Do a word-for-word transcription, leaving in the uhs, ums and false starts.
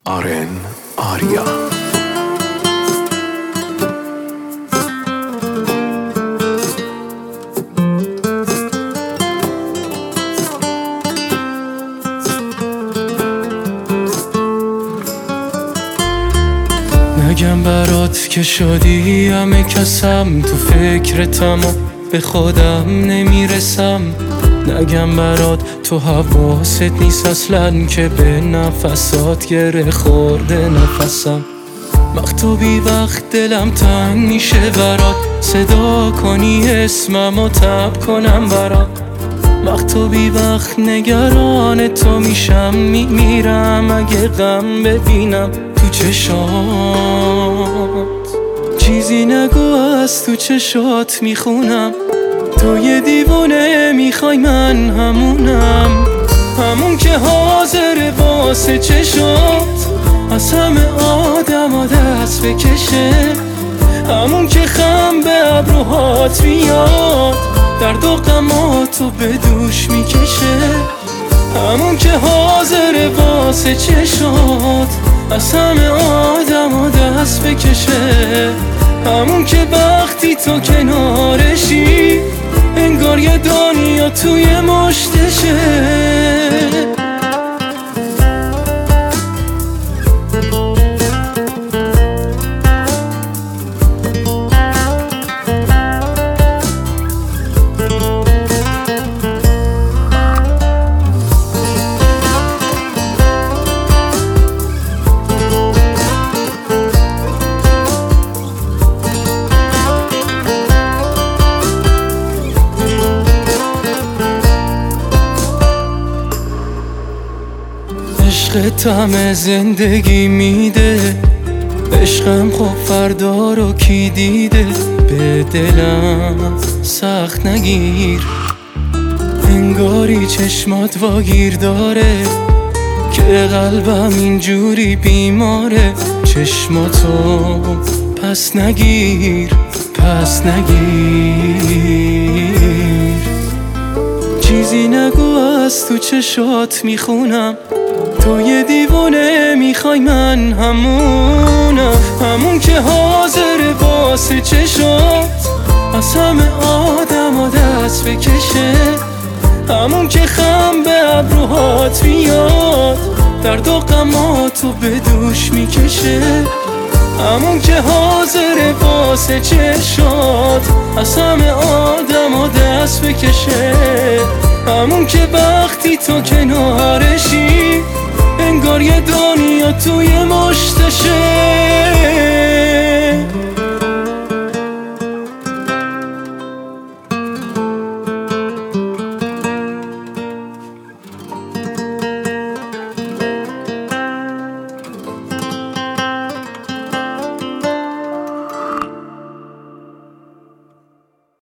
آرن آریا. نگم برات که شدی همه کسم، تو فکرتم و به خودم نمیرسم. نگم برات تو حواست نیست اصلا که به نفسات گره خورده نفسم. وقت و بی وقت دلم تنگ میشه برات، صدا کنی اسمم و تب کنم برات. وقت و بی وقت نگران تو میشم، میمیرم اگه غم ببینم تو چشات. چیزی نگو از تو چشات میخونم، تو یه دیوونه میخوای من همونم، همون که حاضر واسه چشات از همه آدم ها دست بکشه، همون که خم به ابروهات میاد درد و غماتو به دوش میکشه، همون که حاضر واسه چشات از همه آدم ها دست بکشه، همون که وقتی تو کنارشی انگار یه دنیا توی مشتشه. عشق همه زندگی میده، عشقم خب فردا رو کی دیده. به دلم سخت نگیر، انگاری چشمات واگیر داره که قلبم اینجوری بیماره. چشماتو پس نگیر، پس نگیر. چیزی نگو از تو چشات میخونم، تو یه دیوونه میخوای من همونم، همون که حاضر واسه چشات از همه آدم ها دست بکشه، همون که خم به ابروهات میاد درد و غماتو به دوش میکشه، همون که حاضر واسه چشات از همه آدم ها دست بکشه، همون که وقتی تو کنارشی انگار یه دنیا توی مشتشه.